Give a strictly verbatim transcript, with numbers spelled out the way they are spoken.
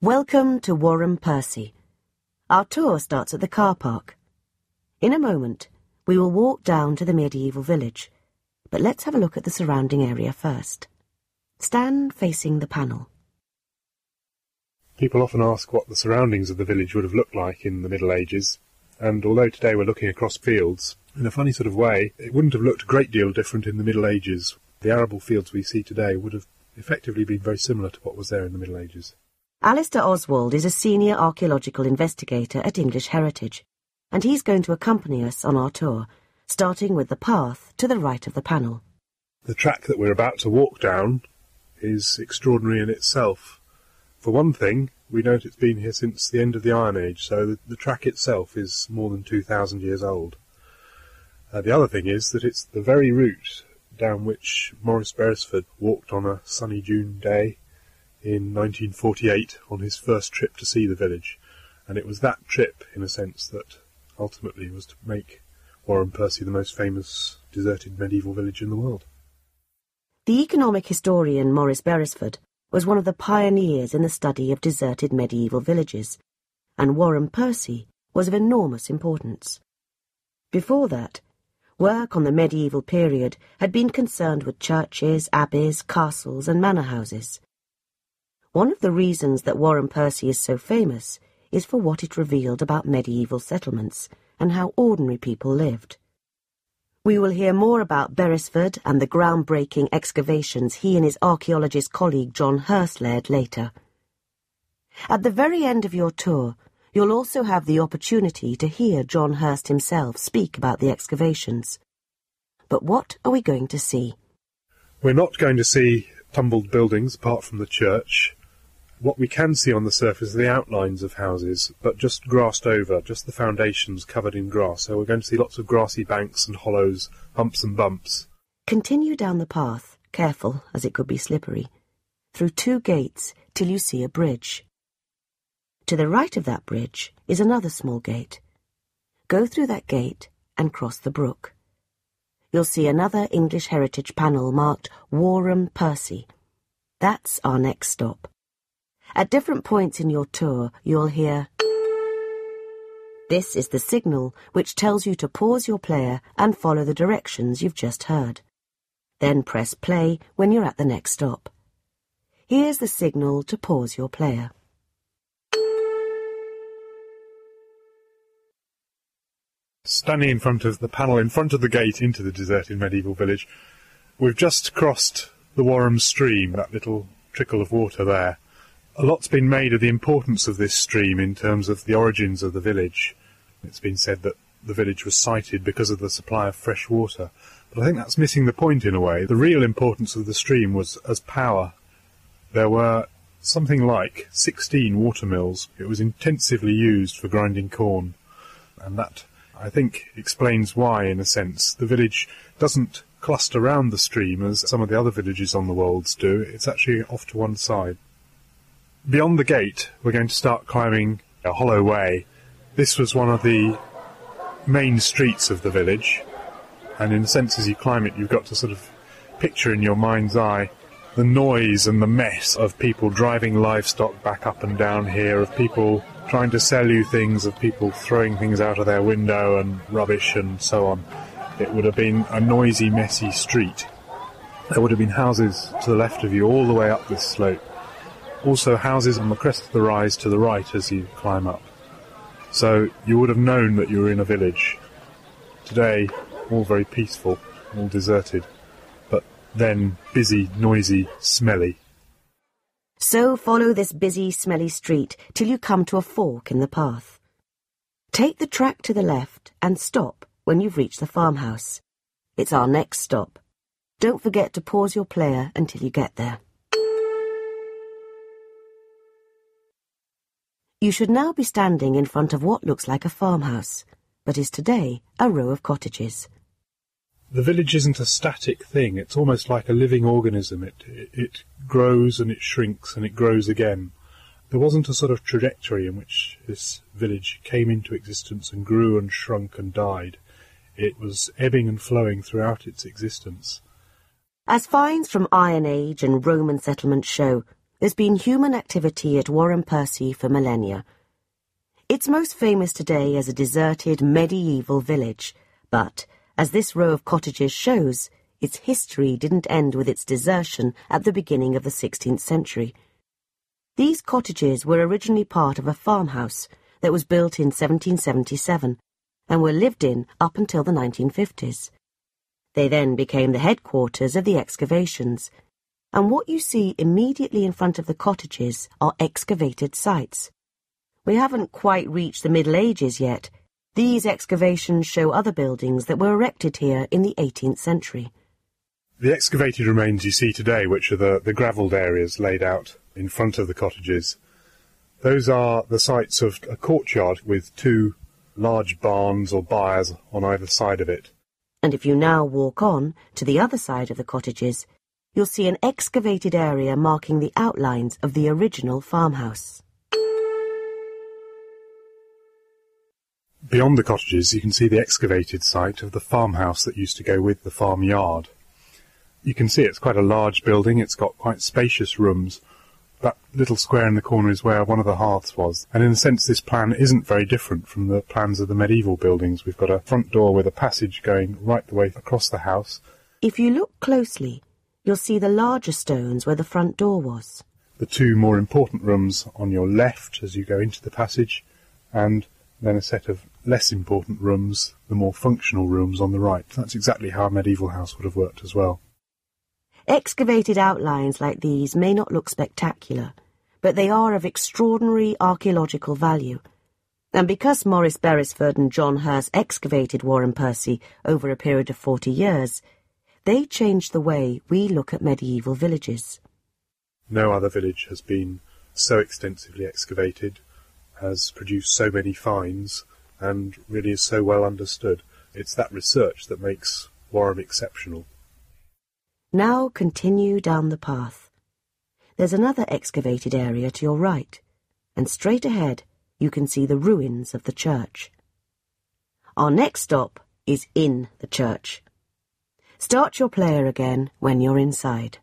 Welcome to Warren Percy. Our tour starts at the car park. In a moment, we will walk down to the medieval village, but let's have a look at the surrounding area first. Stand facing the panel. People often ask what the surroundings of the village would have looked like in the Middle Ages, and although today we're looking across fields, in a funny sort of way, it wouldn't have looked a great deal different in the Middle Ages. The arable fields we see today would have effectively been very similar to what was there in the Middle Ages. Alistair Oswald is a senior archaeological investigator at English Heritage, and he's going to accompany us on our tour, starting with the path to the right of the panel. The track that we're about to walk down is extraordinary in itself. For one thing, we know it's been here since the end of the Iron Age, so the, the track itself is more than two thousand years old. Uh, the other thing is that it's the very route down which Maurice Beresford walked on a sunny June day in nineteen forty-eight on his first trip to see the village, and it was that trip, in a sense, that ultimately was to make Warren Percy the most famous deserted medieval village in the world. The economic historian Maurice Beresford was one of the pioneers in the study of deserted medieval villages, and Warren Percy was of enormous importance. Before that, work on the medieval period had been concerned with churches, abbeys, castles and manor houses. One of the reasons that Warren Percy is so famous is for what it revealed about medieval settlements and how ordinary people lived. We will hear more about Beresford and the groundbreaking excavations he and his archaeologist colleague John Hurst led later. At the very end of your tour, you'll also have the opportunity to hear John Hurst himself speak about the excavations. But what are we going to see? We're not going to see tumbled buildings apart from the church. What we can see on the surface are the outlines of houses, but just grassed over, just the foundations covered in grass. So we're going to see lots of grassy banks and hollows, humps and bumps. Continue down the path, careful, as it could be slippery, through two gates till you see a bridge. To the right of that bridge is another small gate. Go through that gate and cross the brook. You'll see another English Heritage panel marked Warren Percy. That's our next stop. At different points in your tour, you'll hear... This is the signal which tells you to pause your player and follow the directions you've just heard. Then press play when you're at the next stop. Here's the signal to pause your player. Standing in front of the panel in front of the gate into the deserted medieval village, we've just crossed the Warren stream, that little trickle of water there. A lot's been made of the importance of this stream in terms of the origins of the village. It's been said that the village was sited because of the supply of fresh water, but I think that's missing the point in a way. The real importance of the stream was as power. There were something like sixteen watermills. It was intensively used for grinding corn, and that, I think, explains why, in a sense, the village doesn't cluster round the stream as some of the other villages on the Wolds do. It's actually off to one side. Beyond the gate, we're going to start climbing a hollow way. This was one of the main streets of the village, and in a sense, as you climb it, you've got to sort of picture in your mind's eye the noise and the mess of people driving livestock back up and down here, of people trying to sell you things, of people throwing things out of their window and rubbish and so on. It would have been a noisy, messy street. There would have been houses to the left of you all the way up this slope. Also houses on the crest of the rise to the right as you climb up. So you would have known that you were in a village. Today, all very peaceful, all deserted, but then busy, noisy, smelly. So follow this busy, smelly street till you come to a fork in the path. Take the track to the left and stop when you've reached the farmhouse. It's our next stop. Don't forget to pause your player until you get there. You should now be standing in front of what looks like a farmhouse, but is today a row of cottages. The village isn't a static thing. It's almost like a living organism. It, it, it grows and it shrinks and it grows again. There wasn't a sort of trajectory in which this village came into existence and grew and shrunk and died. It was ebbing and flowing throughout its existence. As finds from Iron Age and Roman settlements show, there's been human activity at Warren Percy for millennia. It's most famous today as a deserted medieval village, but, as this row of cottages shows, its history didn't end with its desertion at the beginning of the sixteenth century. These cottages were originally part of a farmhouse that was built in seventeen seventy-seven and were lived in up until the nineteen fifties. They then became the headquarters of the excavations, and what you see immediately in front of the cottages are excavated sites. We haven't quite reached the Middle Ages yet. These excavations show other buildings that were erected here in the eighteenth century. The excavated remains you see today, which are the, the gravelled areas laid out in front of the cottages, those are the sites of a courtyard with two large barns or byres on either side of it. And if you now walk on to the other side of the cottages, you'll see an excavated area marking the outlines of the original farmhouse. Beyond the cottages, you can see the excavated site of the farmhouse that used to go with the farmyard. You can see it's quite a large building. It's got quite spacious rooms. That little square in the corner is where one of the hearths was, and in a sense this plan isn't very different from the plans of the medieval buildings. We've got a front door with a passage going right the way across the house. If you look closely, you'll see the larger stones where the front door was. The two more important rooms on your left as you go into the passage, and then a set of less important rooms, the more functional rooms, on the right. That's exactly how a medieval house would have worked as well. Excavated outlines like these may not look spectacular, but they are of extraordinary archaeological value. And because Maurice Beresford and John Hurst excavated Warren Percy over a period of forty years, they changed the way we look at medieval villages. No other village has been so extensively excavated, has produced so many finds, and really is so well understood. It's that research that makes Warham exceptional. Now continue down the path. There's another excavated area to your right, and straight ahead you can see the ruins of the church. Our next stop is in the church. Start your player again when you're inside.